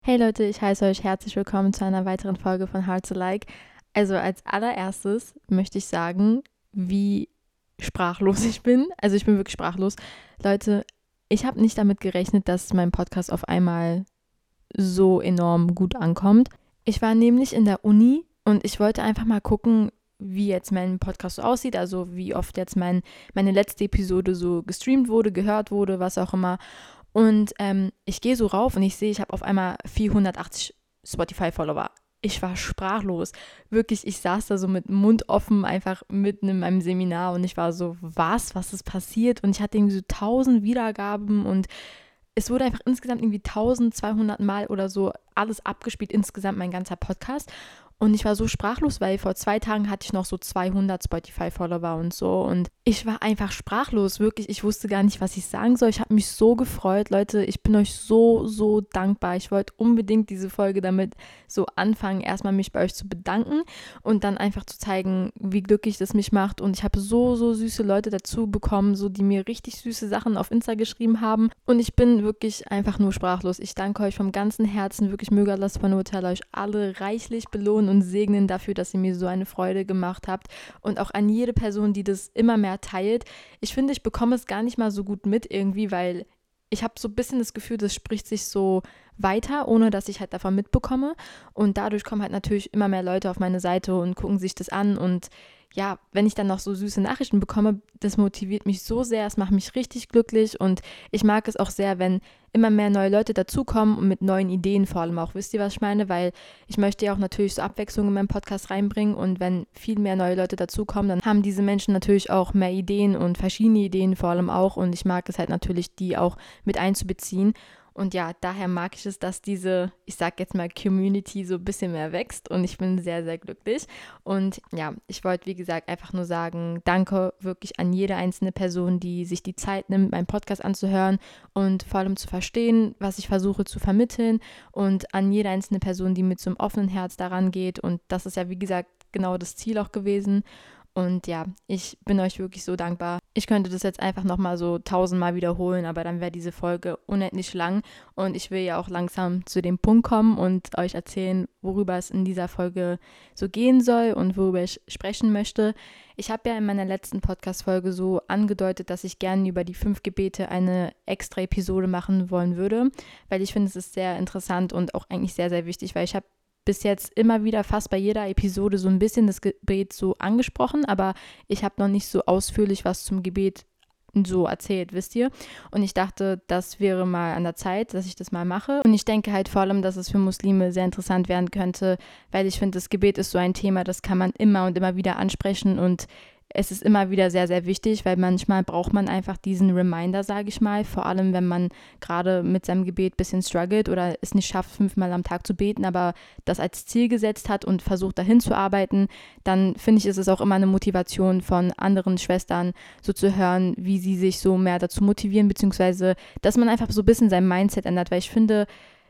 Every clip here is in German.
Hey Leute, ich heiße euch herzlich willkommen zu einer weiteren Folge von Hard to Like. Also als allererstes möchte ich sagen, wie sprachlos ich bin. Also ich bin wirklich sprachlos. Leute, ich habe nicht damit gerechnet, dass mein Podcast auf einmal so enorm gut ankommt. Ich war nämlich in der Uni und ich wollte einfach mal gucken, wie jetzt mein Podcast so aussieht, also wie oft jetzt meine letzte Episode so gestreamt wurde, gehört wurde, was auch immer. Und ich gehe so rauf und ich sehe, ich habe auf einmal 480 Spotify-Follower. Ich war sprachlos. Wirklich, ich saß da so mit Mund offen, einfach mitten in meinem Seminar und ich war so, was ist passiert? Und ich hatte irgendwie so 1000 Wiedergaben und es wurde einfach insgesamt irgendwie 1200 Mal oder so alles abgespielt, insgesamt mein ganzer Podcast. Und ich war so sprachlos, weil vor 2 Tagen hatte ich noch so 200 Spotify-Follower und so. Und ich war einfach sprachlos, wirklich. Ich wusste gar nicht, was ich sagen soll. Ich habe mich so gefreut, Leute. Ich bin euch so dankbar. Ich wollte unbedingt diese Folge damit so anfangen, erstmal mich bei euch zu bedanken und dann einfach zu zeigen, wie glücklich das mich macht. Und ich habe so süße Leute dazu bekommen, so die mir richtig süße Sachen auf Insta geschrieben haben. Und ich bin wirklich einfach nur sprachlos. Ich danke euch vom ganzen Herzen. Wirklich möge Allah subhanahu wa ta'ala euch alle reichlich belohnen und segnen dafür, dass ihr mir so eine Freude gemacht habt. Und auch an jede Person, die das immer mehr teilt. Ich finde, ich bekomme es gar nicht mal so gut mit irgendwie, weil ich habe so ein bisschen das Gefühl, das spricht sich so weiter, ohne dass ich halt davon mitbekomme. Und dadurch kommen halt natürlich immer mehr Leute auf meine Seite und gucken sich das an. Und ja, wenn ich dann noch so süße Nachrichten bekomme, das motiviert mich so sehr, es macht mich richtig glücklich. Und ich mag es auch sehr, wenn immer mehr neue Leute dazukommen und mit neuen Ideen vor allem auch. Wisst ihr, was ich meine? Weil ich möchte ja auch natürlich so Abwechslung in meinen Podcast reinbringen. Und wenn viel mehr neue Leute dazukommen, dann haben diese Menschen natürlich auch mehr Ideen und verschiedene Ideen vor allem auch. Und ich mag es halt natürlich, die auch mit einzubeziehen. Und ja, daher mag ich es, dass diese, ich sag jetzt mal, Community so ein bisschen mehr wächst und ich bin sehr glücklich. Und ja, ich wollte, wie gesagt, einfach nur sagen, danke wirklich an jede einzelne Person, die sich die Zeit nimmt, meinen Podcast anzuhören und vor allem zu verstehen, was ich versuche zu vermitteln und an jede einzelne Person, die mit so einem offenen Herz daran geht. Und das ist ja, wie gesagt, genau das Ziel auch gewesen. Und ja, ich bin euch wirklich so dankbar. Ich könnte das jetzt einfach nochmal so 1000-mal wiederholen, aber dann wäre diese Folge unendlich lang. Und ich will ja auch langsam zu dem Punkt kommen und euch erzählen, worüber es in dieser Folge so gehen soll und worüber ich sprechen möchte. Ich habe ja in meiner letzten Podcast-Folge so angedeutet, dass ich gerne über die 5 Gebete eine extra Episode machen wollen würde, weil ich finde, es ist sehr interessant und auch eigentlich sehr wichtig, weil ich habe bis jetzt immer wieder fast bei jeder Episode so ein bisschen das Gebet so angesprochen, aber ich habe noch nicht so ausführlich was zum Gebet so erzählt, wisst ihr? Und ich dachte, das wäre mal an der Zeit, dass ich das mal mache. Und ich denke halt vor allem, dass es für Muslime sehr interessant werden könnte, weil ich finde, das Gebet ist so ein Thema, das kann man immer und immer wieder ansprechen und es ist immer wieder sehr wichtig, weil manchmal braucht man einfach diesen Reminder, sage ich mal, vor allem wenn man gerade mit seinem Gebet ein bisschen struggelt oder es nicht schafft, 5-mal am Tag zu beten, aber das als Ziel gesetzt hat und versucht dahin zu arbeiten, dann finde ich, ist es auch immer eine Motivation von anderen Schwestern, so zu hören, wie sie sich so mehr dazu motivieren, beziehungsweise, dass man einfach so ein bisschen sein Mindset ändert, weil ich finde,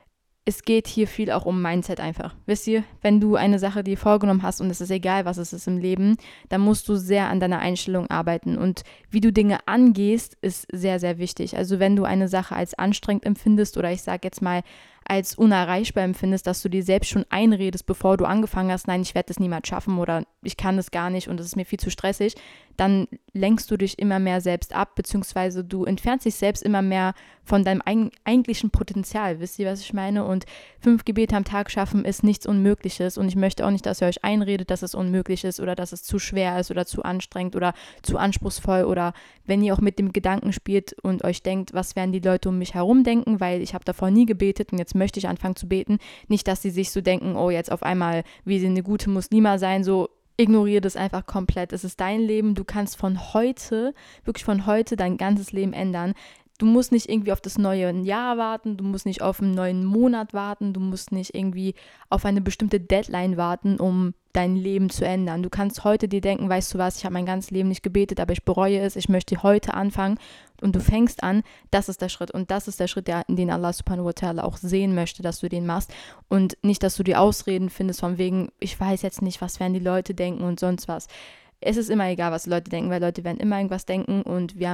es geht hier viel auch um Mindset einfach. Wisst ihr, wenn du eine Sache dir vorgenommen hast und es ist egal, was es ist im Leben, dann musst du sehr an deiner Einstellung arbeiten. Und wie du Dinge angehst, ist sehr wichtig. Also wenn du eine Sache als anstrengend empfindest oder ich sage jetzt mal als unerreichbar empfindest, dass du dir selbst schon einredest, bevor du angefangen hast, nein, ich werde das niemals schaffen oder ich kann das gar nicht und es ist mir viel zu stressig, dann lenkst du dich immer mehr selbst ab, beziehungsweise du entfernst dich selbst immer mehr von deinem eigentlichen Potenzial. Wisst ihr, was ich meine? Und 5 Gebete am Tag schaffen ist nichts Unmögliches und ich möchte auch nicht, dass ihr euch einredet, dass es unmöglich ist oder dass es zu schwer ist oder zu anstrengend oder zu anspruchsvoll oder wenn ihr auch mit dem Gedanken spielt und euch denkt, was werden die Leute um mich herum denken, weil ich habe davor nie gebetet und jetzt möchte ich anfangen zu beten. Nicht, dass sie sich so denken, oh, jetzt auf einmal will sie eine gute Muslima sein, so ignoriere das einfach komplett. Es ist dein Leben, du kannst von heute, wirklich von heute dein ganzes Leben ändern. Du musst nicht irgendwie auf das neue Jahr warten, du musst nicht auf einen neuen Monat warten, du musst nicht irgendwie auf eine bestimmte Deadline warten, um dein Leben zu ändern. Du kannst heute dir denken, weißt du was, ich habe mein ganzes Leben nicht gebetet, aber ich bereue es, ich möchte heute anfangen und du fängst an, das ist der Schritt und das ist der Schritt, den Allah subhanahu wa ta'ala auch sehen möchte, dass du den machst und nicht, dass du die Ausreden findest von wegen, ich weiß jetzt nicht, was werden die Leute denken und sonst was. Es ist immer egal, was Leute denken, weil Leute werden immer irgendwas denken und wir haben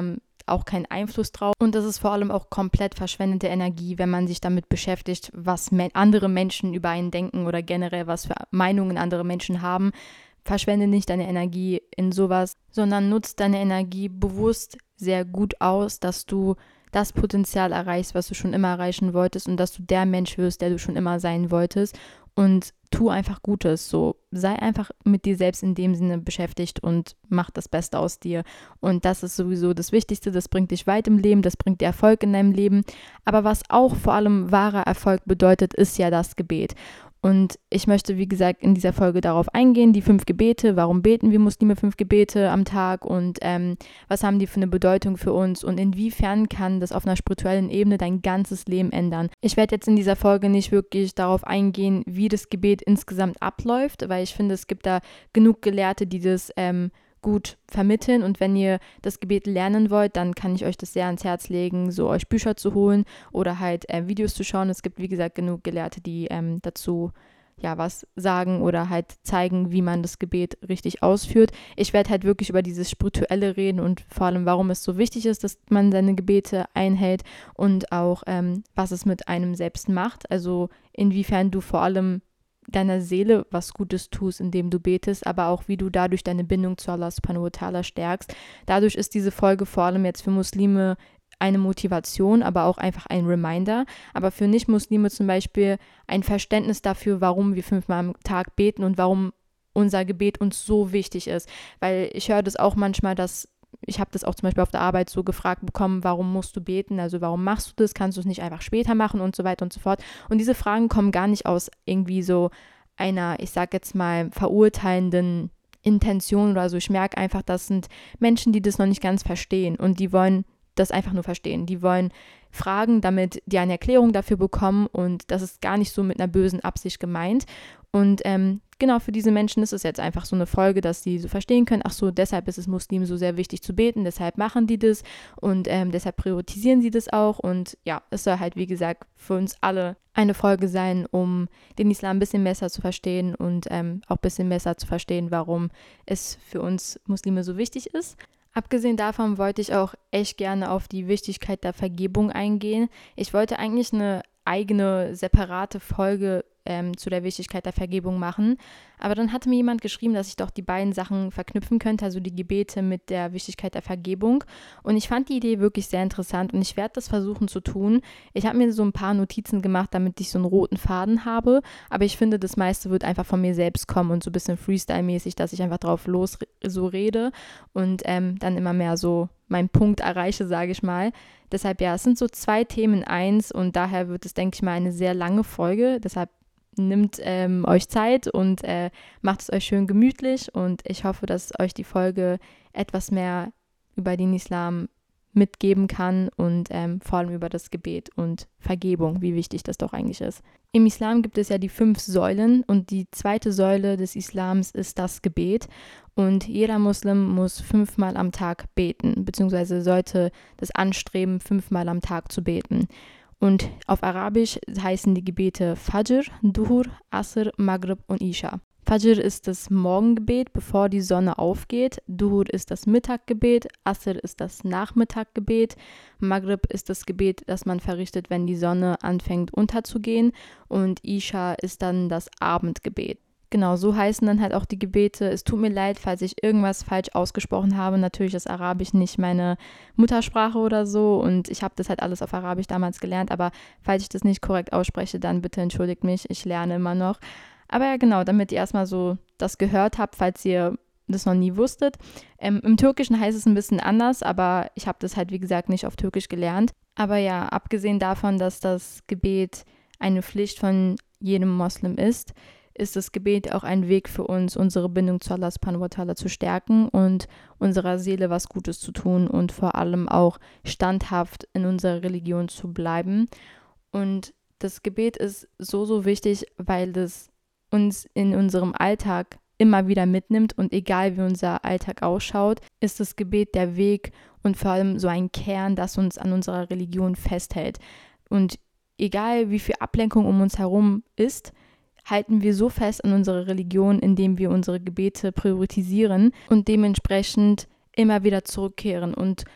auch keinen Einfluss drauf. Und das ist vor allem auch komplett verschwendete Energie, wenn man sich damit beschäftigt, was andere Menschen über einen denken oder generell was für Meinungen andere Menschen haben. Verschwende nicht deine Energie in sowas, sondern nutze deine Energie bewusst sehr gut aus, dass du das Potenzial erreichst, was du schon immer erreichen wolltest und dass du der Mensch wirst, der du schon immer sein wolltest, und tu einfach Gutes, so sei einfach mit dir selbst in dem Sinne beschäftigt und mach das Beste aus dir, und das ist sowieso das Wichtigste, das bringt dich weit im Leben, das bringt dir Erfolg in deinem Leben, aber was auch vor allem wahrer Erfolg bedeutet, ist ja das Gebet. Und ich möchte, wie gesagt, in dieser Folge darauf eingehen, die 5 Gebete, warum beten wir Muslime 5 Gebete am Tag und was haben die für eine Bedeutung für uns und inwiefern kann das auf einer spirituellen Ebene dein ganzes Leben ändern. Ich werde jetzt in dieser Folge nicht wirklich darauf eingehen, wie das Gebet insgesamt abläuft, weil ich finde, es gibt da genug Gelehrte, die das gut vermitteln, und wenn ihr das Gebet lernen wollt, dann kann ich euch das sehr ans Herz legen, so euch Bücher zu holen oder halt Videos zu schauen. Es gibt, wie gesagt, genug Gelehrte, die dazu was sagen oder halt zeigen, wie man das Gebet richtig ausführt. Ich werde halt wirklich über dieses Spirituelle reden und vor allem, warum es so wichtig ist, dass man seine Gebete einhält und auch, was es mit einem selbst macht. Also inwiefern du vor allem deiner Seele was Gutes tust, indem du betest, aber auch wie du dadurch deine Bindung zu Allah subhanahu wa ta'ala stärkst. Dadurch ist diese Folge vor allem jetzt für Muslime eine Motivation, aber auch einfach ein Reminder. Aber für Nicht-Muslime zum Beispiel ein Verständnis dafür, warum wir 5-mal am Tag beten und warum unser Gebet uns so wichtig ist. Weil ich höre das auch manchmal, ich habe das auch zum Beispiel auf der Arbeit so gefragt bekommen, warum musst du beten, also warum machst du das, kannst du es nicht einfach später machen und so weiter und so fort. Und diese Fragen kommen gar nicht aus irgendwie so einer, ich sag jetzt mal, verurteilenden Intention oder so. Ich merke einfach, das sind Menschen, die das noch nicht ganz verstehen und die wollen das einfach nur verstehen. Die wollen fragen, damit die eine Erklärung dafür bekommen, und das ist gar nicht so mit einer bösen Absicht gemeint. Und genau, für diese Menschen ist es jetzt einfach so eine Folge, dass sie so verstehen können, ach so, deshalb ist es Muslimen so sehr wichtig zu beten, deshalb machen die das und deshalb priorisieren sie das auch. Und ja, es soll halt, wie gesagt, für uns alle eine Folge sein, um den Islam ein bisschen besser zu verstehen und auch ein bisschen besser zu verstehen, warum es für uns Muslime so wichtig ist. Abgesehen davon wollte ich auch echt gerne auf die Wichtigkeit der Vergebung eingehen. Ich wollte eigentlich eine eigene, separate Folge zu der Wichtigkeit der Vergebung machen. Aber dann hatte mir jemand geschrieben, dass ich doch die beiden Sachen verknüpfen könnte, also die Gebete mit der Wichtigkeit der Vergebung. Und ich fand die Idee wirklich sehr interessant und ich werde das versuchen zu tun. Ich habe mir so ein paar Notizen gemacht, damit ich so einen roten Faden habe. Aber ich finde, das meiste wird einfach von mir selbst kommen und so ein bisschen Freestyle-mäßig, dass ich einfach drauf los so rede und dann immer mehr so meinen Punkt erreiche, sage ich mal. Deshalb ja, es sind so 2 Themen in eins und daher wird es, denke ich mal, eine sehr lange Folge. Deshalb nimmt euch Zeit und macht es euch schön gemütlich, und ich hoffe, dass euch die Folge etwas mehr über den Islam mitgeben kann und vor allem über das Gebet und Vergebung, wie wichtig das doch eigentlich ist. Im Islam gibt es ja die 5 Säulen und die 2. Säule des Islams ist das Gebet, und jeder Muslim muss 5-mal am Tag beten, beziehungsweise sollte das anstreben, 5-mal am Tag zu beten. Und auf Arabisch heißen die Gebete Fajr, Duhur, Asr, Maghrib und Isha. Fajr ist das Morgengebet, bevor die Sonne aufgeht. Duhur ist das Mittaggebet. Asr ist das Nachmittaggebet. Maghrib ist das Gebet, das man verrichtet, wenn die Sonne anfängt unterzugehen. Und Isha ist dann das Abendgebet. Genau, so heißen dann halt auch die Gebete. Es tut mir leid, falls ich irgendwas falsch ausgesprochen habe. Natürlich ist Arabisch nicht meine Muttersprache oder so und ich habe das halt alles auf Arabisch damals gelernt, aber falls ich das nicht korrekt ausspreche, dann bitte entschuldigt mich, ich lerne immer noch. Aber ja, genau, damit ihr erstmal so das gehört habt, falls ihr das noch nie wusstet. Im Türkischen heißt es ein bisschen anders, aber ich habe das halt, wie gesagt, nicht auf Türkisch gelernt. Aber ja, abgesehen davon, dass das Gebet eine Pflicht von jedem Moslem ist das Gebet auch ein Weg für uns, unsere Bindung zu Allah subhanahu wa ta'ala zu stärken und unserer Seele was Gutes zu tun und vor allem auch standhaft in unserer Religion zu bleiben. Und das Gebet ist so wichtig, weil das uns in unserem Alltag immer wieder mitnimmt, und egal wie unser Alltag ausschaut, ist das Gebet der Weg und vor allem so ein Kern, das uns an unserer Religion festhält. Und egal wie viel Ablenkung um uns herum ist, halten wir so fest an unserer Religion, indem wir unsere Gebete priorisieren und dementsprechend immer wieder zurückkehren und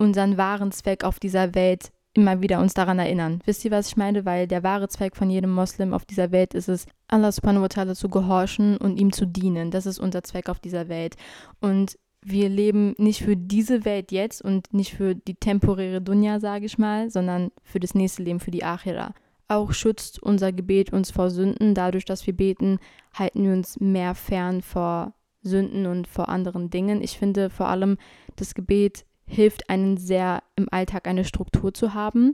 unseren wahren Zweck auf dieser Welt immer wieder uns daran erinnern. Wisst ihr, was ich meine? Weil der wahre Zweck von jedem Moslem auf dieser Welt ist es, Allah subhanahu wa ta'ala zu gehorchen und ihm zu dienen. Das ist unser Zweck auf dieser Welt. Und wir leben nicht für diese Welt jetzt und nicht für die temporäre Dunya, sage ich mal, sondern für das nächste Leben, für die Akhira. Auch schützt unser Gebet uns vor Sünden. Dadurch, dass wir beten, halten wir uns mehr fern vor Sünden und vor anderen Dingen. Ich finde vor allem, das Gebet hilft einen sehr im Alltag eine Struktur zu haben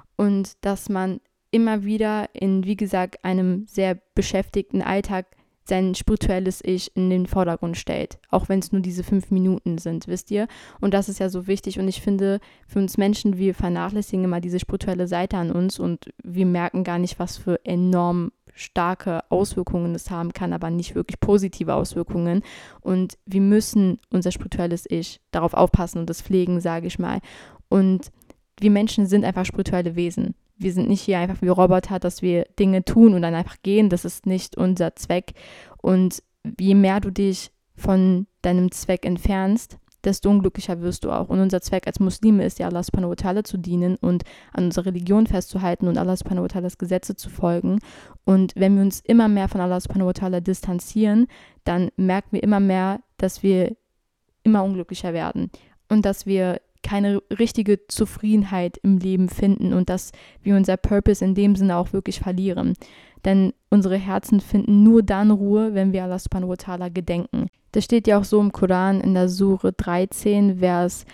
und dass man immer wieder in, wie gesagt, einem sehr beschäftigten Alltag sein spirituelles Ich in den Vordergrund stellt, auch wenn es nur diese 5 Minuten sind, wisst ihr? Und das ist ja so wichtig und ich finde, für uns Menschen, wir vernachlässigen immer diese spirituelle Seite an uns und wir merken gar nicht, was für enorm starke Auswirkungen es haben kann, aber nicht wirklich positive Auswirkungen. Und wir müssen unser spirituelles Ich darauf aufpassen und das pflegen, sage ich mal. Und wir Menschen sind einfach spirituelle Wesen. Wir sind nicht hier einfach wie Roboter, dass wir Dinge tun und dann einfach gehen. Das ist nicht unser Zweck. Und je mehr du dich von deinem Zweck entfernst, desto unglücklicher wirst du auch. Und unser Zweck als Muslime ist ja, Allah subhanahu wa ta'ala zu dienen und an unserer Religion festzuhalten und Allah subhanahu wa ta'alas Gesetze zu folgen. Und wenn wir uns immer mehr von Allah subhanahu wa ta'ala distanzieren, dann merken wir immer mehr, dass wir immer unglücklicher werden und dass wir keine richtige Zufriedenheit im Leben finden und dass wir unser Purpose in dem Sinne auch wirklich verlieren. Denn unsere Herzen finden nur dann Ruhe, wenn wir Allah subhanahu wa ta'ala gedenken. Das steht ja auch so im Koran in der Sure 13, Vers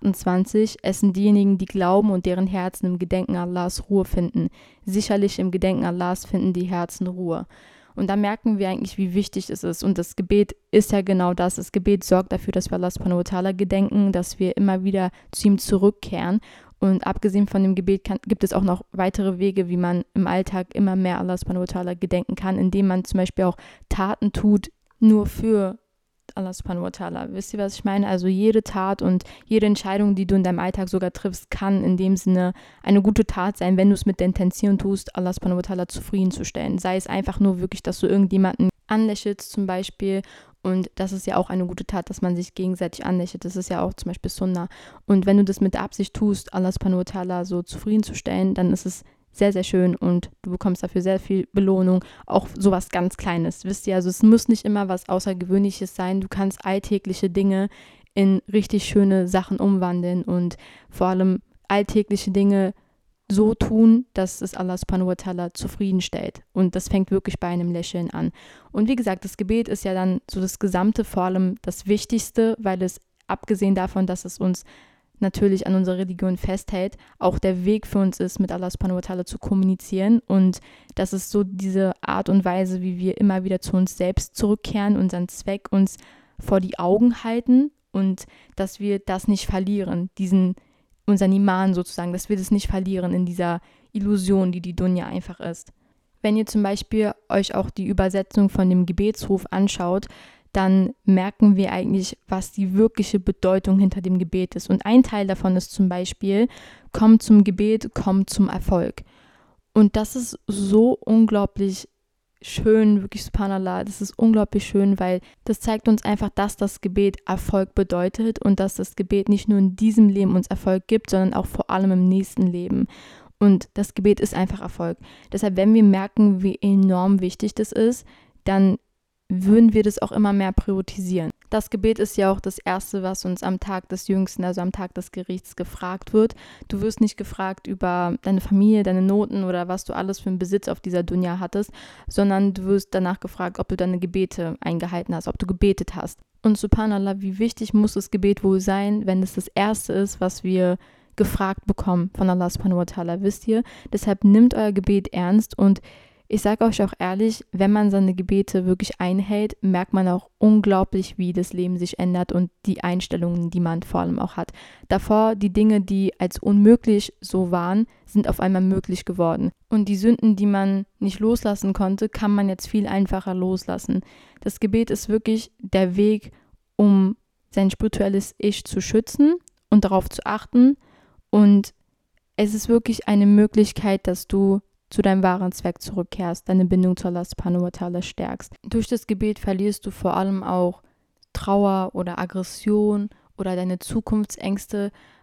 28. Es sind diejenigen, die glauben und deren Herzen im Gedenken Allahs Ruhe finden. Sicherlich im Gedenken Allahs finden die Herzen Ruhe. Und da merken wir eigentlich, wie wichtig es ist. Und das Gebet ist ja genau das. Das Gebet sorgt dafür, dass wir Allah subhanahu wa ta'ala gedenken, dass wir immer wieder zu ihm zurückkehren. Und abgesehen von dem Gebet gibt es auch noch weitere Wege, wie man im Alltag immer mehr Allah subhanahu wa ta'ala gedenken kann, indem man zum Beispiel auch Taten tut, nur für Allah subhanahu wa ta'ala. Wisst ihr, was ich meine? Also jede Tat und jede Entscheidung, die du in deinem Alltag sogar triffst, kann in dem Sinne eine gute Tat sein, wenn du es mit der Intention tust, Allah subhanahu wa ta'ala zufriedenzustellen. Sei es einfach nur wirklich, dass du irgendjemanden anlächelst zum Beispiel. Und das ist ja auch eine gute Tat, dass man sich gegenseitig anlächelt. Das ist ja auch zum Beispiel Sunnah. Und wenn du das mit der Absicht tust, Allah subhanahu wa ta'ala so zufriedenzustellen, dann ist es sehr, sehr schön und du bekommst dafür sehr viel Belohnung, auch sowas ganz Kleines, wisst ihr, also es muss nicht immer was Außergewöhnliches sein, du kannst alltägliche Dinge in richtig schöne Sachen umwandeln und vor allem alltägliche Dinge so tun, dass es Allah subhanahu wa ta'ala zufriedenstellt und das fängt wirklich bei einem Lächeln an. Und wie gesagt, das Gebet ist ja dann so das Gesamte, vor allem das Wichtigste, weil es abgesehen davon, dass es uns natürlich an unserer Religion festhält, auch der Weg für uns ist, mit Allah subhanahu wa ta'ala zu kommunizieren und das ist so diese Art und Weise, wie wir immer wieder zu uns selbst zurückkehren, unseren Zweck uns vor die Augen halten und dass wir das nicht verlieren, unseren Iman sozusagen, dass wir das nicht verlieren in dieser Illusion, die Dunya einfach ist. Wenn ihr zum Beispiel euch auch die Übersetzung von dem Gebetsruf anschaut, dann merken wir eigentlich, was die wirkliche Bedeutung hinter dem Gebet ist. Und ein Teil davon ist zum Beispiel, komm zum Gebet, komm zum Erfolg. Und das ist so unglaublich schön, wirklich subhanallah, das ist unglaublich schön, weil das zeigt uns einfach, dass das Gebet Erfolg bedeutet und dass das Gebet nicht nur in diesem Leben uns Erfolg gibt, sondern auch vor allem im nächsten Leben. Und das Gebet ist einfach Erfolg. Deshalb, wenn wir merken, wie enorm wichtig das ist, dann würden wir das auch immer mehr priorisieren. Das Gebet ist ja auch das Erste, was uns am Tag des Jüngsten, also am Tag des Gerichts gefragt wird. Du wirst nicht gefragt über deine Familie, deine Noten oder was du alles für einen Besitz auf dieser Dunya hattest, sondern du wirst danach gefragt, ob du deine Gebete eingehalten hast, ob du gebetet hast. Und subhanallah, wie wichtig muss das Gebet wohl sein, wenn es das Erste ist, was wir gefragt bekommen von Allah subhanahu wa ta'ala, wisst ihr? Deshalb nimmt euer Gebet ernst und ich sage euch auch ehrlich, wenn man seine Gebete wirklich einhält, merkt man auch unglaublich, wie das Leben sich ändert und die Einstellungen, die man vor allem auch hat. Davor, die Dinge, die als unmöglich so waren, sind auf einmal möglich geworden. Und die Sünden, die man nicht loslassen konnte, kann man jetzt viel einfacher loslassen. Das Gebet ist wirklich der Weg, um sein spirituelles Ich zu schützen und darauf zu achten. Und es ist wirklich eine Möglichkeit, dass du zu deinem wahren Zweck zurückkehrst, deine Bindung zu Allah subhanahu wa ta'ala stärkst. Durch das Gebet verlierst du vor allem auch Trauer oder Aggression oder deine Zukunftsängste,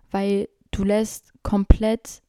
weil du lässt komplett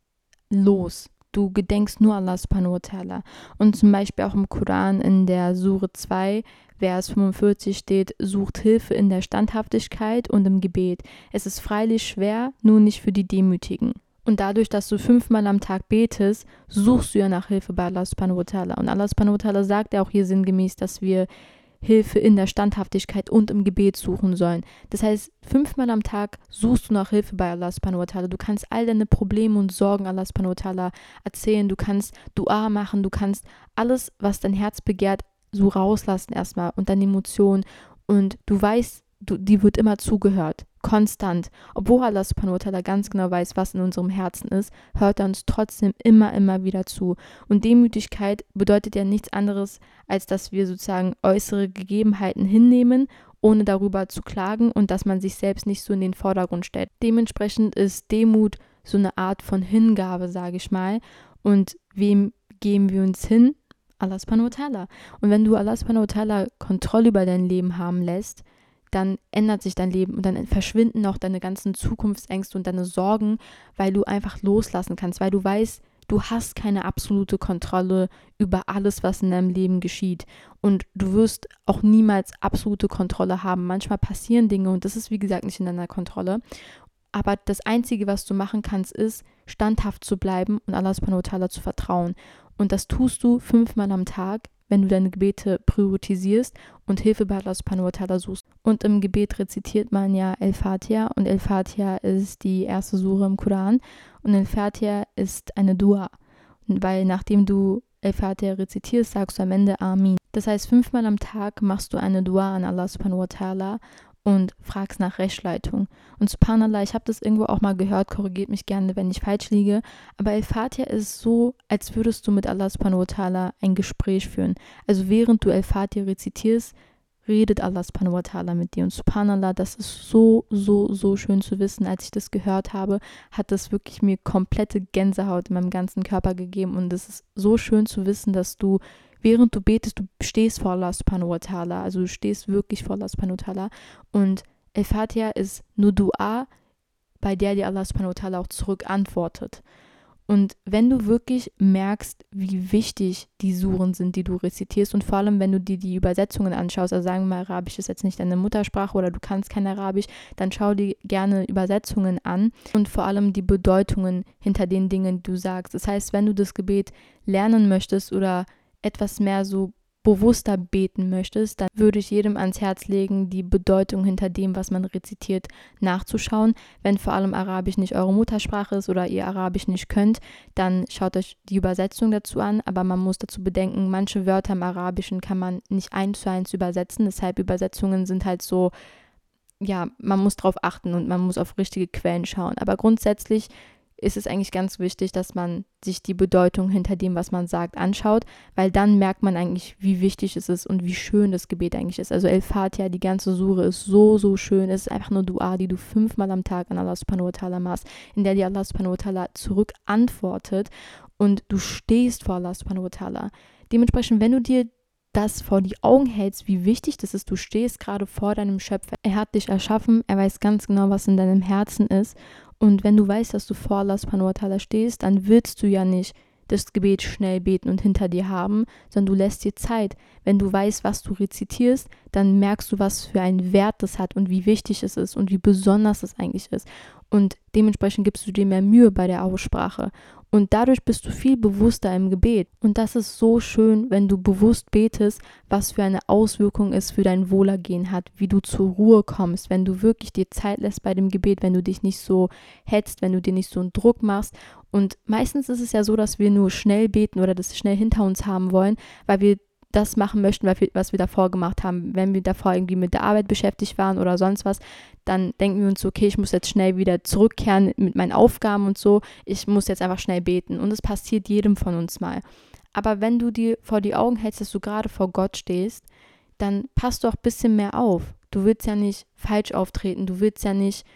los. Du gedenkst nur Allah subhanahu wa ta'ala. Und zum Beispiel auch im Koran in der Sure 2, Vers 45 steht, sucht Hilfe in der Standhaftigkeit und im Gebet. Es ist freilich schwer, nur nicht für die Demütigen. Und dadurch, dass du 5-mal am Tag betest, suchst du ja nach Hilfe bei Allah subhanahu wa ta'ala. Und Allah subhanahu wa ta'ala sagt ja auch hier sinngemäß, dass wir Hilfe in der Standhaftigkeit und im Gebet suchen sollen. Das heißt, 5-mal am Tag suchst du nach Hilfe bei Allah subhanahu wa ta'ala. Du kannst all deine Probleme und Sorgen Allah subhanahu wa ta'ala erzählen. Du kannst Dua machen. Du kannst alles, was dein Herz begehrt, so rauslassen erstmal und deine Emotionen. Und du weißt, die wird immer zugehört. Konstant. Obwohl Allah subhanahu wa ta'ala ganz genau weiß, was in unserem Herzen ist, hört er uns trotzdem immer wieder zu. Und Demütigkeit bedeutet ja nichts anderes, als dass wir sozusagen äußere Gegebenheiten hinnehmen, ohne darüber zu klagen und dass man sich selbst nicht so in den Vordergrund stellt. Dementsprechend ist Demut so eine Art von Hingabe, sage ich mal. Und wem geben wir uns hin? Allah subhanahu wa ta'ala. Und wenn du Allah subhanahu wa ta'ala Kontrolle über dein Leben haben lässt, dann ändert sich dein Leben und dann verschwinden auch deine ganzen Zukunftsängste und deine Sorgen, weil du einfach loslassen kannst, weil du weißt, du hast keine absolute Kontrolle über alles, was in deinem Leben geschieht. Und du wirst auch niemals absolute Kontrolle haben. Manchmal passieren Dinge und das ist, wie gesagt, nicht in deiner Kontrolle. Aber das Einzige, was du machen kannst, ist, standhaft zu bleiben und Allah subhanahu wa ta'ala zu vertrauen. Und das tust du 5-mal am Tag, wenn du deine Gebete priorisierst und Hilfe bei Allah subhanahu wa ta'ala suchst. Und im Gebet rezitiert man ja Al-Fatiha und Al-Fatiha ist die erste Sure im Koran und Al-Fatiha ist eine Dua, weil nachdem du Al-Fatiha rezitierst, sagst du am Ende Amin. Das heißt, 5-mal am Tag machst du eine Dua an Allah subhanahu wa ta'ala und fragst nach Rechtsleitung. Und subhanallah, ich habe das irgendwo auch mal gehört, korrigiert mich gerne, wenn ich falsch liege, aber Al-Fatiha ist so, als würdest du mit Allah subhanahu wa ta'ala ein Gespräch führen. Also während du Al-Fatiha rezitierst, redet Allah subhanahu wa ta'ala mit dir. Und subhanallah, das ist so schön zu wissen. Als ich das gehört habe, hat das wirklich mir komplette Gänsehaut in meinem ganzen Körper gegeben. Und es ist so schön zu wissen, dass du, während du betest, du stehst vor Allah subhanahu wa ta'ala. Also du stehst wirklich vor Allah subhanahu wa ta'ala. Und Al-Fatiha ist nur Dua, bei der dir Allah subhanahu wa ta'ala auch zurück antwortet. Und wenn du wirklich merkst, wie wichtig die Suren sind, die du rezitierst und vor allem, wenn du dir die Übersetzungen anschaust, also sagen wir mal, Arabisch ist jetzt nicht deine Muttersprache oder du kannst kein Arabisch, dann schau dir gerne Übersetzungen an und vor allem die Bedeutungen hinter den Dingen, die du sagst. Das heißt, wenn du das Gebet lernen möchtest oder etwas mehr so bewusster beten möchtest, dann würde ich jedem ans Herz legen, die Bedeutung hinter dem, was man rezitiert, nachzuschauen. Wenn vor allem Arabisch nicht eure Muttersprache ist oder ihr Arabisch nicht könnt, dann schaut euch die Übersetzung dazu an, aber man muss dazu bedenken, manche Wörter im Arabischen kann man nicht 1:1 übersetzen, deshalb Übersetzungen sind halt so, ja, man muss drauf achten und man muss auf richtige Quellen schauen, aber grundsätzlich ist es eigentlich ganz wichtig, dass man sich die Bedeutung hinter dem, was man sagt, anschaut, weil dann merkt man eigentlich, wie wichtig es ist und wie schön das Gebet eigentlich ist. Also Al-Fatiha, die ganze Sure ist so schön. Es ist einfach nur Dua, die du 5-mal am Tag an Allah subhanahu wa ta'ala machst, in der dir Allah subhanahu wa ta'ala zurück antwortet und du stehst vor Allah subhanahu wa ta'ala. Dementsprechend, wenn du dir das vor die Augen hältst, wie wichtig das ist, du stehst gerade vor deinem Schöpfer. Er hat dich erschaffen, er weiß ganz genau, was in deinem Herzen ist. Und wenn du weißt, dass du vor Allah subhanahu wa ta'ala stehst, dann willst du ja nicht das Gebet schnell beten und hinter dir haben, sondern du lässt dir Zeit. Wenn du weißt, was du rezitierst, dann merkst du, was für einen Wert das hat und wie wichtig es ist und wie besonders es eigentlich ist. Und dementsprechend gibst du dir mehr Mühe bei der Aussprache. Und dadurch bist du viel bewusster im Gebet. Und das ist so schön, wenn du bewusst betest, was für eine Auswirkung es für dein Wohlergehen hat, wie du zur Ruhe kommst, wenn du wirklich dir Zeit lässt bei dem Gebet, wenn du dich nicht so hetzt, wenn du dir nicht so einen Druck machst. Und meistens ist es ja so, dass wir nur schnell beten oder das schnell hinter uns haben wollen, weil wir das machen möchten, was wir davor gemacht haben. Wenn wir davor irgendwie mit der Arbeit beschäftigt waren oder sonst was, dann denken wir uns so, okay, ich muss jetzt schnell wieder zurückkehren mit meinen Aufgaben und so. Ich muss jetzt einfach schnell beten. Und es passiert jedem von uns mal. Aber wenn du dir vor die Augen hältst, dass du gerade vor Gott stehst, dann passt du auch ein bisschen mehr auf. Du willst ja nicht falsch auftreten. Du willst ja nicht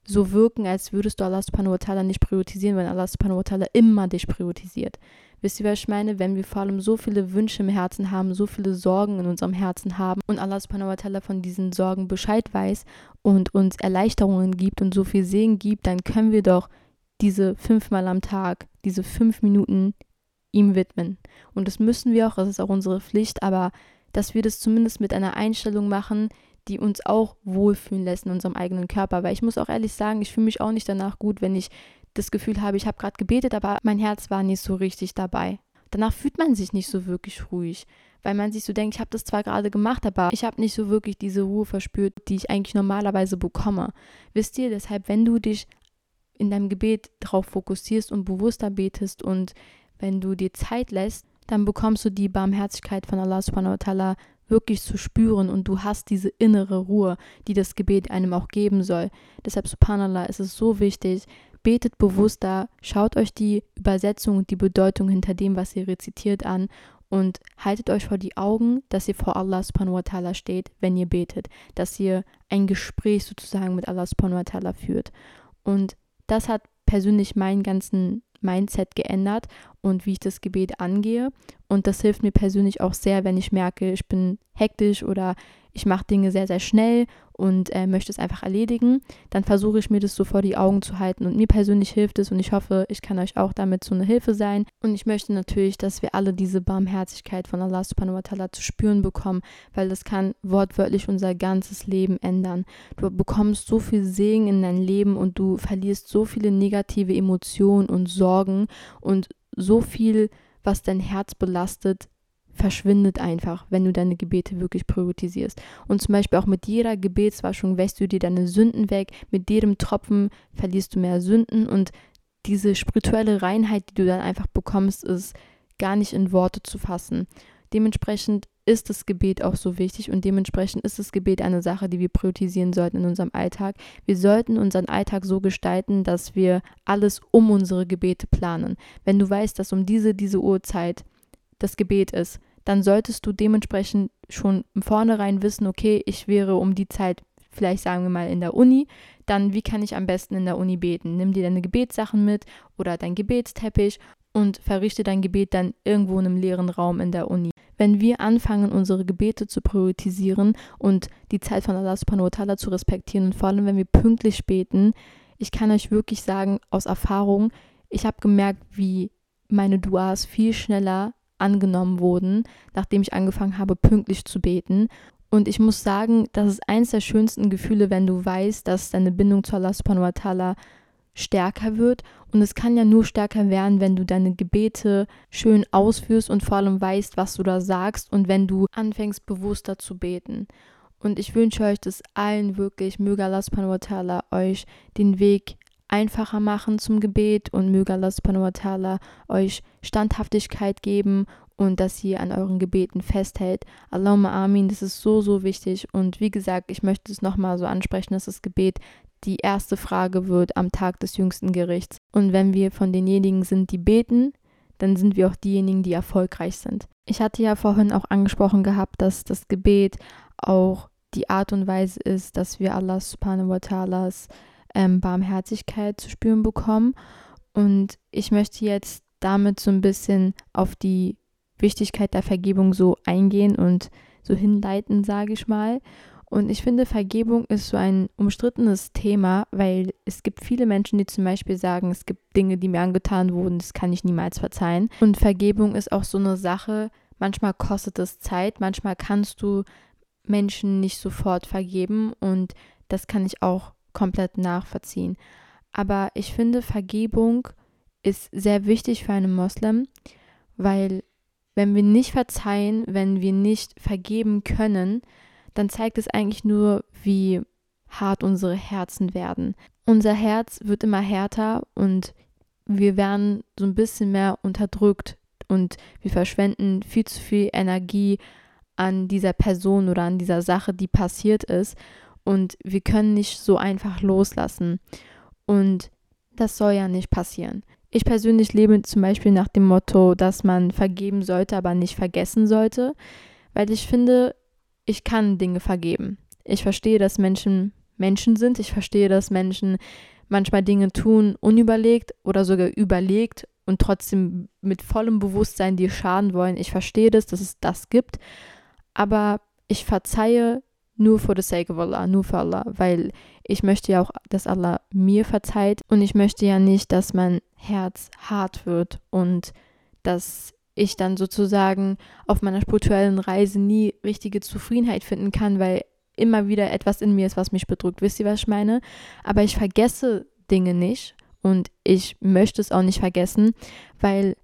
so wirken, als würdest du Allah subhanahu wa ta'ala nicht priorisieren, wenn Allah subhanahu wa ta'ala immer dich priorisiert. Wisst ihr, was ich meine? Wenn wir vor allem so viele Wünsche im Herzen haben, so viele Sorgen in unserem Herzen haben und Allah subhanahu wa ta'ala von diesen Sorgen Bescheid weiß und uns Erleichterungen gibt und so viel Segen gibt, dann können wir doch diese 5-mal am Tag, diese 5 Minuten ihm widmen. Und das müssen wir auch, das ist auch unsere Pflicht, aber dass wir das zumindest mit einer Einstellung machen, die uns auch wohlfühlen lässt in unserem eigenen Körper. Weil ich muss auch ehrlich sagen, ich fühle mich auch nicht danach gut, wenn ich das Gefühl habe, ich habe gerade gebetet, aber mein Herz war nicht so richtig dabei. Danach fühlt man sich nicht so wirklich ruhig, weil man sich so denkt, ich habe das zwar gerade gemacht, aber ich habe nicht so wirklich diese Ruhe verspürt, die ich eigentlich normalerweise bekomme. Wisst ihr, deshalb, wenn du dich in deinem Gebet darauf fokussierst und bewusster betest und wenn du dir Zeit lässt, dann bekommst du die Barmherzigkeit von Allah subhanahu wa ta'ala wirklich zu spüren und du hast diese innere Ruhe, die das Gebet einem auch geben soll. Deshalb, subhanallah, ist es so wichtig, betet bewusster, schaut euch die Übersetzung und die Bedeutung hinter dem, was ihr rezitiert an und haltet euch vor die Augen, dass ihr vor Allah subhanahu wa ta'ala steht, wenn ihr betet, dass ihr ein Gespräch sozusagen mit Allah subhanahu wa ta'ala führt. Und das hat persönlich meinen ganzen Mindset geändert und wie ich das Gebet angehe. Und das hilft mir persönlich auch sehr, wenn ich merke, ich bin hektisch oder ich mache Dinge sehr, sehr schnell und möchte es einfach erledigen. Dann versuche ich mir das so vor die Augen zu halten und mir persönlich hilft es und ich hoffe, ich kann euch auch damit so eine Hilfe sein. Und ich möchte natürlich, dass wir alle diese Barmherzigkeit von Allah subhanahu wa ta'ala zu spüren bekommen, weil das kann wortwörtlich unser ganzes Leben ändern. Du bekommst so viel Segen in dein Leben und du verlierst so viele negative Emotionen und Sorgen und so viel, was dein Herz belastet, verschwindet einfach, wenn du deine Gebete wirklich priorisierst. Und zum Beispiel auch mit jeder Gebetswaschung wäschst du dir deine Sünden weg, mit jedem Tropfen verlierst du mehr Sünden und diese spirituelle Reinheit, die du dann einfach bekommst, ist gar nicht in Worte zu fassen. Dementsprechend ist das Gebet auch so wichtig und dementsprechend ist das Gebet eine Sache, die wir priorisieren sollten in unserem Alltag. Wir sollten unseren Alltag so gestalten, dass wir alles um unsere Gebete planen. Wenn du weißt, dass um diese Uhrzeit das Gebet ist, dann solltest du dementsprechend schon im Vornherein wissen, okay, ich wäre um die Zeit, vielleicht sagen wir mal in der Uni, dann wie kann ich am besten in der Uni beten? Nimm dir deine Gebetssachen mit oder dein Gebetsteppich und verrichte dein Gebet dann irgendwo in einem leeren Raum in der Uni. Wenn wir anfangen, unsere Gebete zu priorisieren und die Zeit von Allah subhanahu wa ta'ala zu respektieren und vor allem, wenn wir pünktlich beten, ich kann euch wirklich sagen, aus Erfahrung, ich habe gemerkt, wie meine Duas viel schneller angenommen wurden, nachdem ich angefangen habe, pünktlich zu beten. Und ich muss sagen, das ist eines der schönsten Gefühle, wenn du weißt, dass deine Bindung zu Allah subhanahu wa ta'ala stärker wird. Und es kann ja nur stärker werden, wenn du deine Gebete schön ausführst und vor allem weißt, was du da sagst und wenn du anfängst, bewusster zu beten. Und ich wünsche euch das allen wirklich, möge Allah subhanahu wa ta'ala euch den Weg einfacher machen zum Gebet und möge Allah subhanahu wa ta'ala euch Standhaftigkeit geben und dass ihr an euren Gebeten festhält. Allahumma amin, das ist so, so wichtig. Und wie gesagt, ich möchte es nochmal so ansprechen, dass das Gebet die erste Frage wird am Tag des jüngsten Gerichts. Und wenn wir von denjenigen sind, die beten, dann sind wir auch diejenigen, die erfolgreich sind. Ich hatte ja vorhin auch angesprochen gehabt, dass das Gebet auch die Art und Weise ist, dass wir Allah subhanahu wa ta'alas Barmherzigkeit zu spüren bekommen. Und ich möchte jetzt damit so ein bisschen auf die Wichtigkeit der Vergebung so eingehen und so hinleiten, sage ich mal. Und ich finde, Vergebung ist so ein umstrittenes Thema, weil es gibt viele Menschen, die zum Beispiel sagen, es gibt Dinge, die mir angetan wurden, das kann ich niemals verzeihen. Und Vergebung ist auch so eine Sache, manchmal kostet es Zeit, manchmal kannst du Menschen nicht sofort vergeben und das kann ich auch komplett nachvollziehen. Aber ich finde, Vergebung ist sehr wichtig für einen Moslem, weil wenn wir nicht verzeihen, wenn wir nicht vergeben können, dann zeigt es eigentlich nur, wie hart unsere Herzen werden. Unser Herz wird immer härter und wir werden so ein bisschen mehr unterdrückt und wir verschwenden viel zu viel Energie an dieser Person oder an dieser Sache, die passiert ist und wir können nicht so einfach loslassen und das soll ja nicht passieren. Ich persönlich lebe zum Beispiel nach dem Motto, dass man vergeben sollte, aber nicht vergessen sollte, weil ich finde, ich kann Dinge vergeben. Ich verstehe, dass Menschen Menschen sind. Ich verstehe, dass Menschen manchmal Dinge tun, unüberlegt oder sogar überlegt und trotzdem mit vollem Bewusstsein dir schaden wollen. Ich verstehe das, dass es das gibt, aber ich verzeihe nur for the sake of Allah, nur für Allah, weil ich möchte ja auch, dass Allah mir verzeiht und ich möchte ja nicht, dass mein Herz hart wird und dass ich dann sozusagen auf meiner spirituellen Reise nie richtige Zufriedenheit finden kann, weil immer wieder etwas in mir ist, was mich bedrückt. Wisst ihr, was ich meine? Aber ich vergesse Dinge nicht und ich möchte es auch nicht vergessen, weil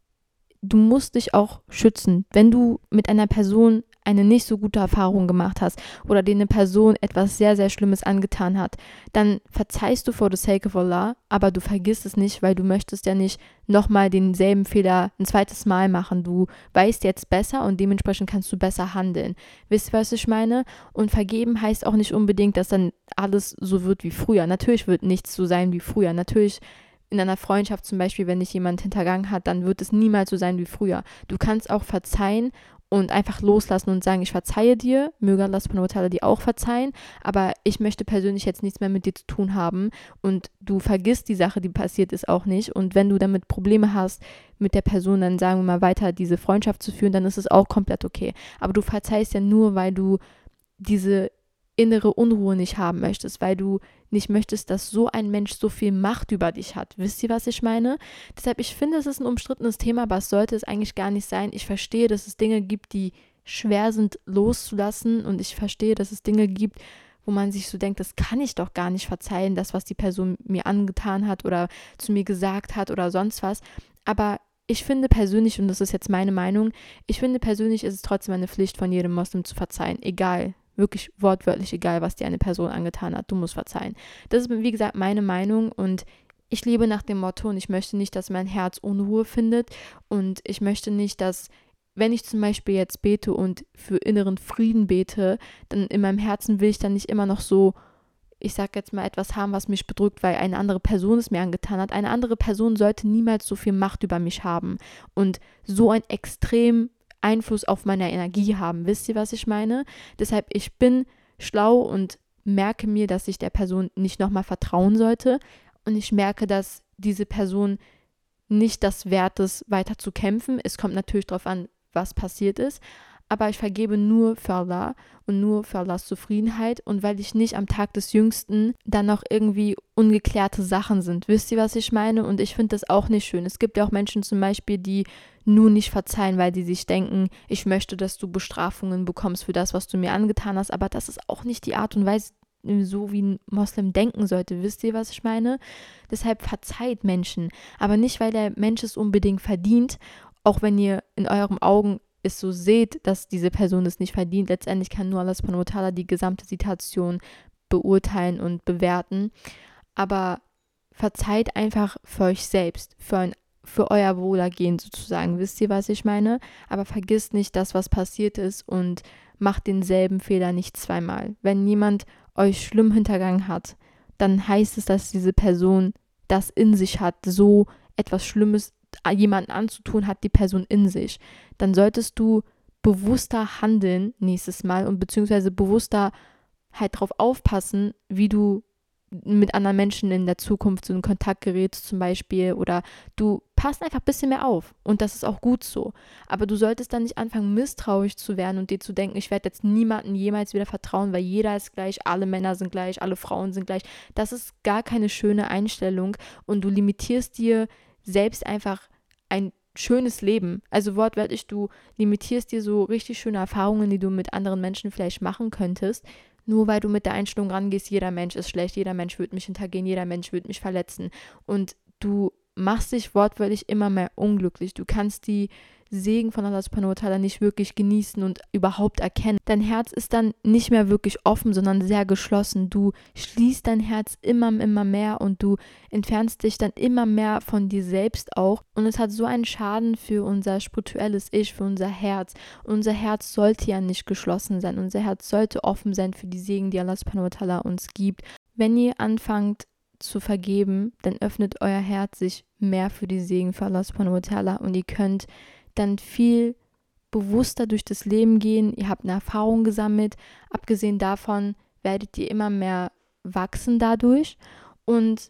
du musst dich auch schützen. Wenn du mit einer Person eine nicht so gute Erfahrung gemacht hast oder dir eine Person etwas sehr, sehr Schlimmes angetan hat, dann verzeihst du for the sake of Allah, aber du vergisst es nicht, weil du möchtest ja nicht nochmal denselben Fehler ein zweites Mal machen. Du weißt jetzt besser und dementsprechend kannst du besser handeln. Wisst ihr, was ich meine? Und vergeben heißt auch nicht unbedingt, dass dann alles so wird wie früher. Natürlich wird nichts so sein wie früher. Natürlich in einer Freundschaft zum Beispiel, wenn dich jemand hintergangen hat, dann wird es niemals so sein wie früher. Du kannst auch verzeihen und einfach loslassen und sagen, ich verzeihe dir, möge Allah subhanahu wa ta'ala dir auch verzeihen, aber ich möchte persönlich jetzt nichts mehr mit dir zu tun haben und du vergisst die Sache, die passiert ist, auch nicht und wenn du damit Probleme hast, mit der Person dann sagen wir mal weiter diese Freundschaft zu führen, dann ist es auch komplett okay. Aber du verzeihst ja nur, weil du diese innere Unruhe nicht haben möchtest, weil du nicht möchtest, dass so ein Mensch so viel Macht über dich hat. Wisst ihr, was ich meine? Deshalb, ich finde, es ist ein umstrittenes Thema, aber es sollte es eigentlich gar nicht sein. Ich verstehe, dass es Dinge gibt, die schwer sind loszulassen und ich verstehe, dass es Dinge gibt, wo man sich so denkt, das kann ich doch gar nicht verzeihen, das, was die Person mir angetan hat oder zu mir gesagt hat oder sonst was. Aber ich finde persönlich, und das ist jetzt meine Meinung, ich finde persönlich ist es trotzdem eine Pflicht von jedem Moslem zu verzeihen, egal, wirklich wortwörtlich egal, was dir eine Person angetan hat, du musst verzeihen. Das ist, wie gesagt, meine Meinung und ich lebe nach dem Motto und ich möchte nicht, dass mein Herz Unruhe findet und ich möchte nicht, dass, wenn ich zum Beispiel jetzt bete und für inneren Frieden bete, dann in meinem Herzen will ich dann nicht immer noch so, ich sag jetzt mal, etwas haben, was mich bedrückt, weil eine andere Person es mir angetan hat. Eine andere Person sollte niemals so viel Macht über mich haben und so ein extrem Einfluss auf meine Energie haben. Wisst ihr, was ich meine? Deshalb, ich bin schlau und merke mir, dass ich der Person nicht nochmal vertrauen sollte und ich merke, dass diese Person nicht das wert ist, weiter zu kämpfen. Es kommt natürlich darauf an, was passiert ist, aber ich vergebe nur für Allah und nur für Allahs Zufriedenheit und weil ich nicht am Tag des Jüngsten dann noch irgendwie ungeklärte Sachen sind. Wisst ihr, was ich meine? Und ich finde das auch nicht schön. Es gibt ja auch Menschen zum Beispiel, die nur nicht verzeihen, weil die sich denken, ich möchte, dass du Bestrafungen bekommst für das, was du mir angetan hast, aber das ist auch nicht die Art und Weise, so wie ein Moslem denken sollte. Wisst ihr, was ich meine? Deshalb verzeiht Menschen, aber nicht, weil der Mensch es unbedingt verdient, auch wenn ihr in euren Augen es so seht, dass diese Person es nicht verdient. Letztendlich kann nur Allah subhanahu wa ta'ala die gesamte Situation beurteilen und bewerten. Aber verzeiht einfach für euch selbst, für euer Wohlergehen sozusagen. Wisst ihr, was ich meine? Aber vergisst nicht das, was passiert ist und macht denselben Fehler nicht zweimal. Wenn jemand euch schlimm hintergangen hat, dann heißt es, dass diese Person das in sich hat, so etwas Schlimmes jemanden anzutun, hat die Person in sich. Dann solltest du bewusster handeln nächstes Mal und beziehungsweise bewusster halt drauf aufpassen, wie du mit anderen Menschen in der Zukunft so in Kontakt gerätst zum Beispiel oder du passt einfach ein bisschen mehr auf und das ist auch gut so. Aber du solltest dann nicht anfangen, misstrauisch zu werden und dir zu denken, ich werde jetzt niemandem jemals wieder vertrauen, weil jeder ist gleich, alle Männer sind gleich, alle Frauen sind gleich. Das ist gar keine schöne Einstellung und du limitierst dir selbst einfach ein schönes Leben. Also wortwörtlich, du limitierst dir so richtig schöne Erfahrungen, die du mit anderen Menschen vielleicht machen könntest, nur weil du mit der Einstellung rangehst, jeder Mensch ist schlecht, jeder Mensch wird mich hintergehen, jeder Mensch wird mich verletzen. Und du machst dich wortwörtlich immer mehr unglücklich. Du kannst die Segen von Allah subhanahu wa ta'ala nicht wirklich genießen und überhaupt erkennen. Dein Herz ist dann nicht mehr wirklich offen, sondern sehr geschlossen. Du schließt dein Herz immer mehr und du entfernst dich dann immer mehr von dir selbst auch. Und es hat so einen Schaden für unser spirituelles Ich, für unser Herz. Und unser Herz sollte ja nicht geschlossen sein. Unser Herz sollte offen sein für die Segen, die Allah subhanahu wa ta'ala uns gibt. Wenn ihr anfangt zu vergeben, dann öffnet euer Herz sich mehr für die Segen für Allah subhanahu wa ta'ala und ihr könnt dann viel bewusster durch das Leben gehen. Ihr habt eine Erfahrung gesammelt. Abgesehen davon werdet ihr immer mehr wachsen dadurch und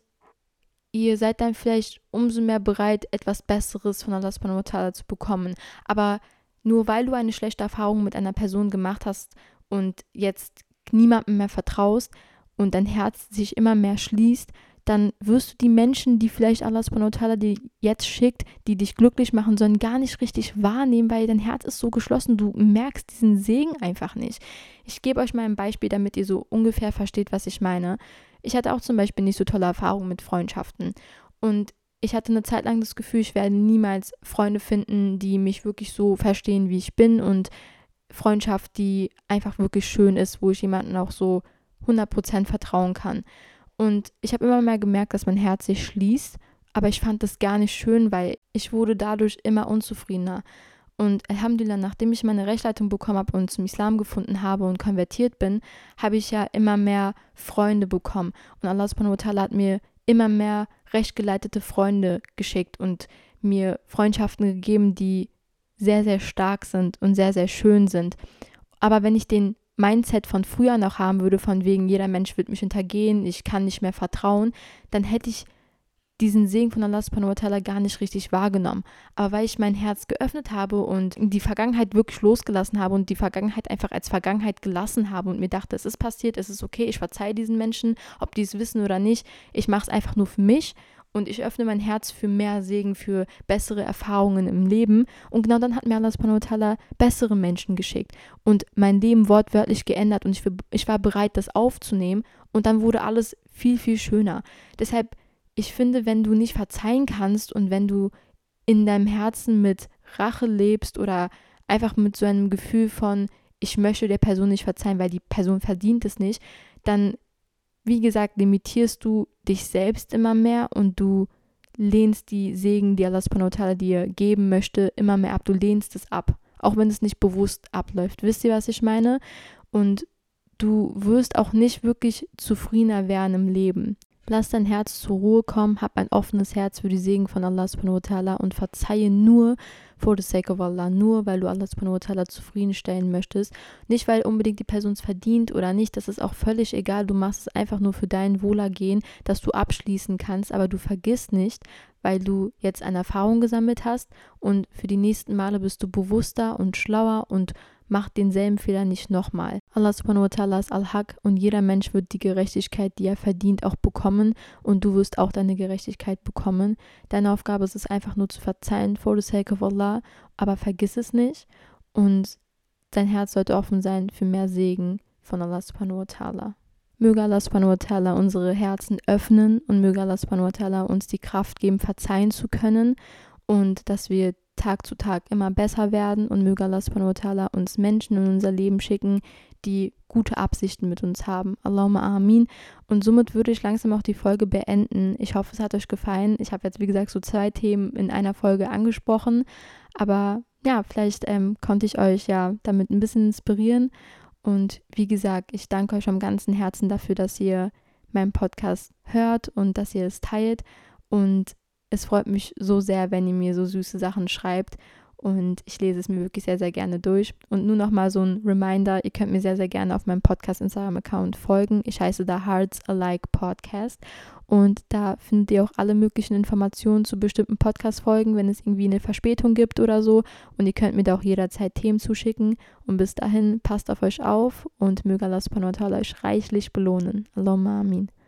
ihr seid dann vielleicht umso mehr bereit, etwas Besseres von Allah subhanahu wa ta'ala zu bekommen. Aber nur weil du eine schlechte Erfahrung mit einer Person gemacht hast und jetzt niemandem mehr vertraust und dein Herz sich immer mehr schließt, dann wirst du die Menschen, die vielleicht Allah subhanahu wa ta'ala dir jetzt schickt, die dich glücklich machen sollen, gar nicht richtig wahrnehmen, weil dein Herz ist so geschlossen, du merkst diesen Segen einfach nicht. Ich gebe euch mal ein Beispiel, damit ihr so ungefähr versteht, was ich meine. Ich hatte auch zum Beispiel nicht so tolle Erfahrungen mit Freundschaften und ich hatte eine Zeit lang das Gefühl, ich werde niemals Freunde finden, die mich wirklich so verstehen, wie ich bin und Freundschaft, die einfach wirklich schön ist, wo ich jemandem auch so 100% vertrauen kann. Und ich habe immer mehr gemerkt, dass mein Herz sich schließt, aber ich fand das gar nicht schön, weil ich wurde dadurch immer unzufriedener. Und Alhamdulillah, nachdem ich meine Rechtsleitung bekommen habe und zum Islam gefunden habe und konvertiert bin, habe ich ja immer mehr Freunde bekommen. Und Allah subhanahu wa ta'ala hat mir immer mehr rechtgeleitete Freunde geschickt und mir Freundschaften gegeben, die sehr, sehr stark sind und sehr, sehr schön sind. Aber wenn ich den Mindset von früher noch haben würde, von wegen jeder Mensch wird mich hintergehen, ich kann nicht mehr vertrauen, dann hätte ich diesen Segen von Allah subhanahu wa ta'ala gar nicht richtig wahrgenommen. Aber weil ich mein Herz geöffnet habe und die Vergangenheit wirklich losgelassen habe und die Vergangenheit einfach als Vergangenheit gelassen habe und mir dachte, es ist passiert, es ist okay, ich verzeihe diesen Menschen, ob die es wissen oder nicht, ich mache es einfach nur für mich und ich öffne mein Herz für mehr Segen, für bessere Erfahrungen im Leben. Und genau dann hat mir Allah subhanahu wa ta'ala bessere Menschen geschickt und mein Leben wortwörtlich geändert und ich war bereit, das aufzunehmen und dann wurde alles viel, viel schöner. Deshalb, ich finde, wenn du nicht verzeihen kannst und wenn du in deinem Herzen mit Rache lebst oder einfach mit so einem Gefühl von, ich möchte der Person nicht verzeihen, weil die Person verdient es nicht, dann, wie gesagt, limitierst du dich selbst immer mehr und du lehnst die Segen, die Allah subhanahu wa ta'ala dir geben möchte, immer mehr ab. Du lehnst es ab, auch wenn es nicht bewusst abläuft. Wisst ihr, was ich meine? Und du wirst auch nicht wirklich zufriedener werden im Leben. Lass dein Herz zur Ruhe kommen, hab ein offenes Herz für die Segen von Allah subhanahu wa ta'ala und verzeihe nur for the sake of Allah, nur weil du Allah subhanahu wa ta'ala zufriedenstellen möchtest. Nicht, weil unbedingt die Person es verdient oder nicht, das ist auch völlig egal, du machst es einfach nur für dein Wohlergehen, dass du abschließen kannst, aber du vergisst nicht, weil du jetzt eine Erfahrung gesammelt hast und für die nächsten Male bist du bewusster und schlauer und mach denselben Fehler nicht nochmal. Allah subhanahu wa ta'ala ist Al-Haq und jeder Mensch wird die Gerechtigkeit, die er verdient, auch bekommen und du wirst auch deine Gerechtigkeit bekommen. Deine Aufgabe ist es einfach nur zu verzeihen for the sake of Allah, aber vergiss es nicht und dein Herz sollte offen sein für mehr Segen von Allah subhanahu wa ta'ala. Möge Allah subhanahu wa ta'ala unsere Herzen öffnen und möge Allah subhanahu wa ta'ala uns die Kraft geben, verzeihen zu können und dass wir Tag zu Tag immer besser werden und möge Allah subhanahu wa ta'ala uns Menschen in unser Leben schicken, die gute Absichten mit uns haben. Allahumma amin. Und somit würde ich langsam auch die Folge beenden. Ich hoffe, es hat euch gefallen. Ich habe jetzt, wie gesagt, so 2 Themen in einer Folge angesprochen, aber ja, vielleicht konnte ich euch ja damit ein bisschen inspirieren und wie gesagt, ich danke euch vom ganzen Herzen dafür, dass ihr meinen Podcast hört und dass ihr es teilt und es freut mich so sehr, wenn ihr mir so süße Sachen schreibt und ich lese es mir wirklich sehr, sehr gerne durch. Und nur nochmal so ein Reminder, ihr könnt mir sehr, sehr gerne auf meinem Podcast-Instagram-Account folgen. Ich heiße da Hearts Alike Podcast und da findet ihr auch alle möglichen Informationen zu bestimmten Podcast-Folgen, wenn es irgendwie eine Verspätung gibt oder so. Und ihr könnt mir da auch jederzeit Themen zuschicken. Und bis dahin, passt auf euch auf und möge Allah subhanahu wa ta'ala euch reichlich belohnen. Allahumma amin.